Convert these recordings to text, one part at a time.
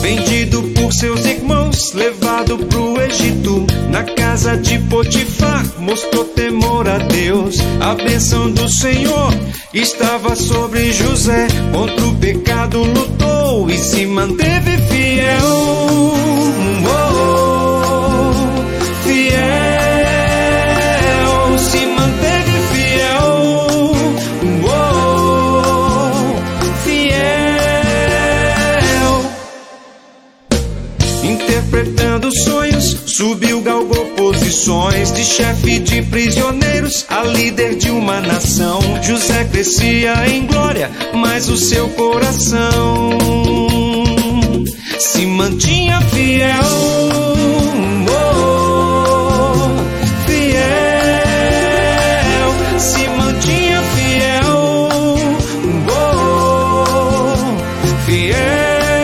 vendido por seus irmãos, levado pro Egito. Na casa de Potifar, mostrou temor a Deus. A bênção do Senhor estava sobre José. Contra o pecado lutou e se manteve fiel. Fiel, se manteve fiel. Fiel. Interpretando sonhos, subiu, galgou posições de chefe de prisioneiros a líder de uma nação. José crescia em glória, mas o seu coração se mantinha fiel. Fiel, se mantinha fiel. Fiel.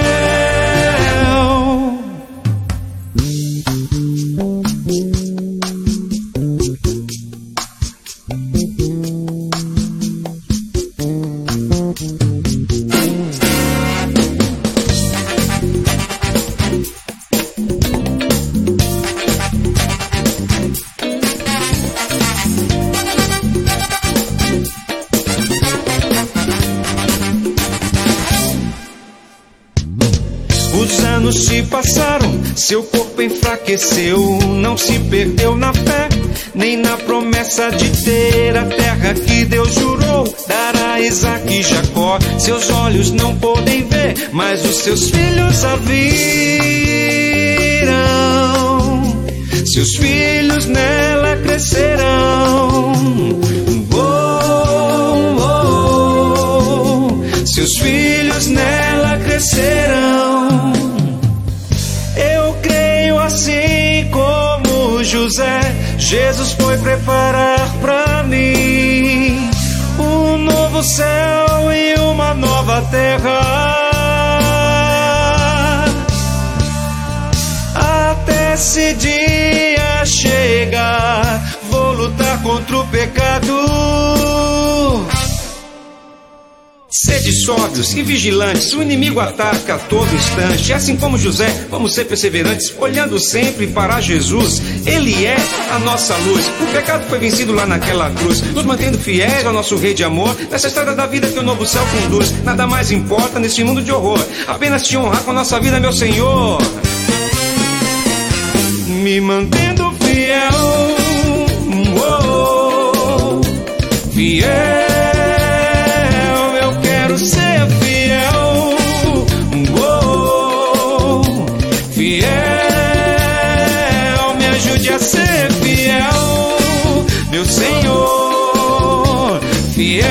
Os anos se passaram, seu corpo enfraqueceu. Não se perdeu na fé, nem na promessa de ter a terra que Deus jurou dar a Isaac e Jacó. Seus olhos não podem ver, mas os seus filhos a viram. Seus filhos nela crescerão. Seus filhos nela crescerão. Eu creio assim como José, Jesus foi preparar pra mim um novo céu e uma nova terra. Até esse dia chegar, vou lutar contra o pecado. Sede sóbrios e vigilantes, o inimigo ataca a todo instante. Assim como José, vamos ser perseverantes, olhando sempre para Jesus. Ele é a nossa luz. O pecado foi vencido lá naquela cruz, nos mantendo fiéis ao nosso Rei de amor, nessa estrada da vida que o novo céu conduz. Nada mais importa neste mundo de horror, apenas te honrar com a nossa vida, meu Senhor. Me mantendo fiel, fiel. Ser fiel, fiel, me ajude a ser fiel, meu Senhor, fiel.